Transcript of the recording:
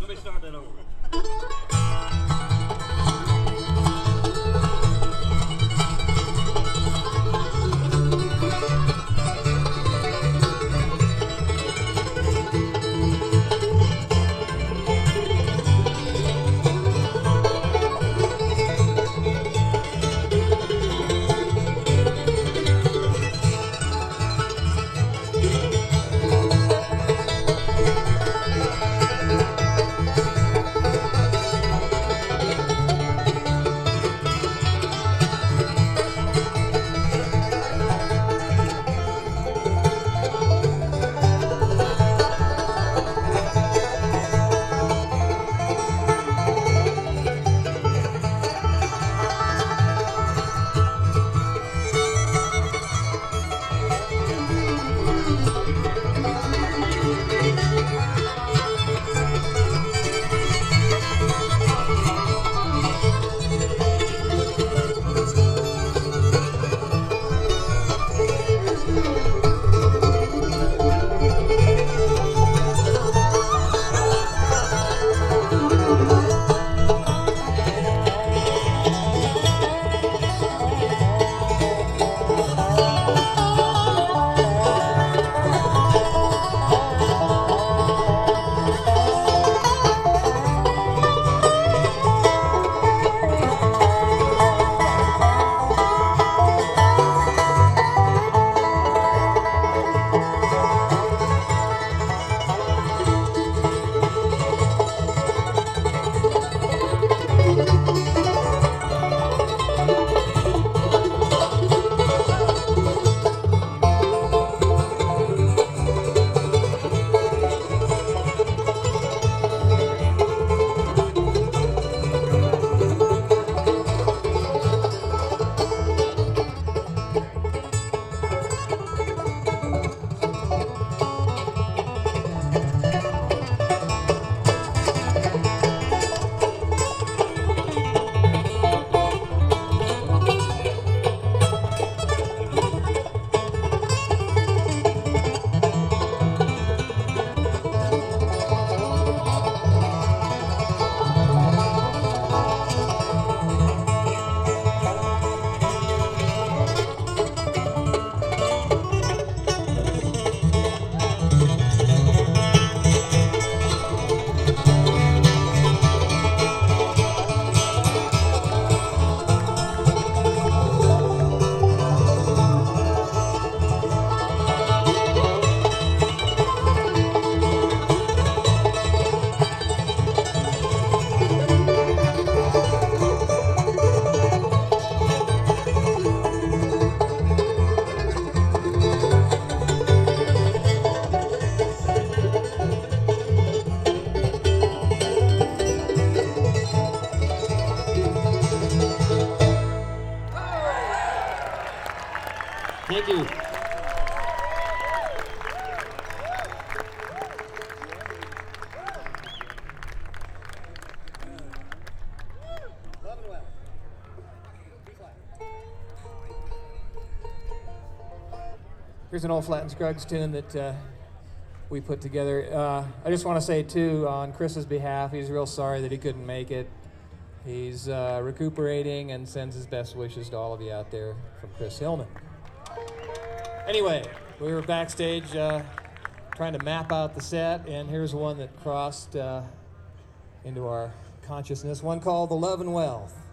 Let me start that over. Thank you. Here's an old Flat and Scruggs tune that we put together. I just want to say, too, on Chris's behalf, he's real sorry that he couldn't make it. He's recuperating and sends his best wishes to all of you out there from Chris Hillman. Anyway, we were backstage trying to map out the set, and here's one that crossed into our consciousness, one called The Love and Wealth.